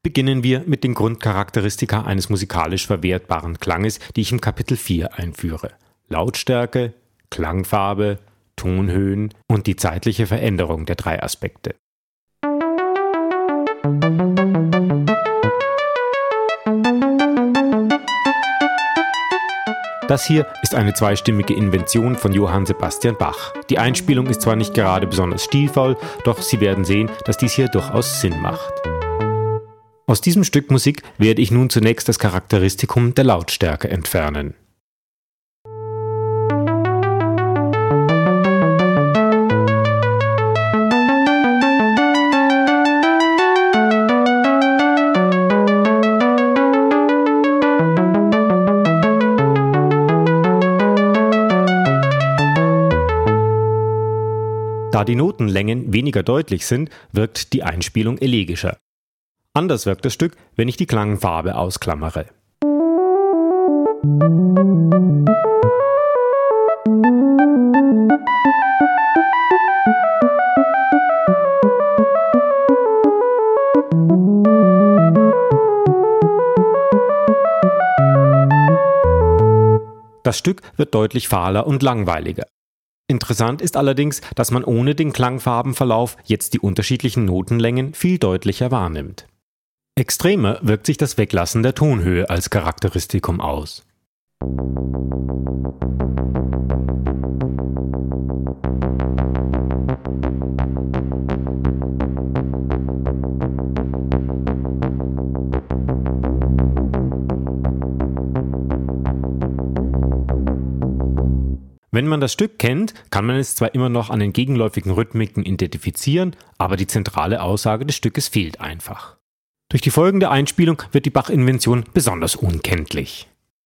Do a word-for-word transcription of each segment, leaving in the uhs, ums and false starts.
beginnen wir mit den Grundcharakteristika eines musikalisch verwertbaren Klanges, die ich im Kapitel vier einführe. Lautstärke, Klangfarbe, Tonhöhen und die zeitliche Veränderung der drei Aspekte. Das hier ist eine zweistimmige Invention von Johann Sebastian Bach. Die Einspielung ist zwar nicht gerade besonders stilvoll, doch Sie werden sehen, dass dies hier durchaus Sinn macht. Aus diesem Stück Musik werde ich nun zunächst das Charakteristikum der Lautstärke entfernen. Da die Notenlängen weniger deutlich sind, wirkt die Einspielung elegischer. Anders wirkt das Stück, wenn ich die Klangfarbe ausklammere. Das Stück wird deutlich fahler und langweiliger. Interessant ist allerdings, dass man ohne den Klangfarbenverlauf jetzt die unterschiedlichen Notenlängen viel deutlicher wahrnimmt. Extremer wirkt sich das Weglassen der Tonhöhe als Charakteristikum aus. Wenn man das Stück kennt, kann man es zwar immer noch an den gegenläufigen Rhythmiken identifizieren, aber die zentrale Aussage des Stückes fehlt einfach. Durch die folgende Einspielung wird die Bach-Invention besonders unkenntlich.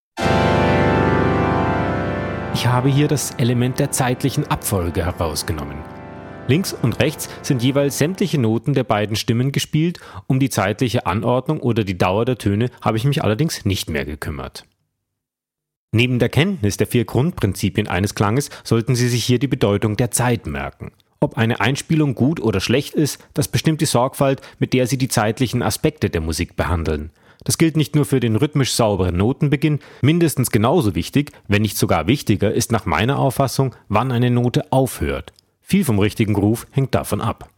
Ich habe hier das Element der zeitlichen Abfolge herausgenommen. Links und rechts sind jeweils sämtliche Noten der beiden Stimmen gespielt, um die zeitliche Anordnung oder die Dauer der Töne habe ich mich allerdings nicht mehr gekümmert. Neben der Kenntnis der vier Grundprinzipien eines Klanges sollten Sie sich hier die Bedeutung der Zeit merken. Ob eine Einspielung gut oder schlecht ist, das bestimmt die Sorgfalt, mit der Sie die zeitlichen Aspekte der Musik behandeln. Das gilt nicht nur für den rhythmisch sauberen Notenbeginn, mindestens genauso wichtig, wenn nicht sogar wichtiger, ist nach meiner Auffassung, wann eine Note aufhört. Viel vom richtigen Groove hängt davon ab.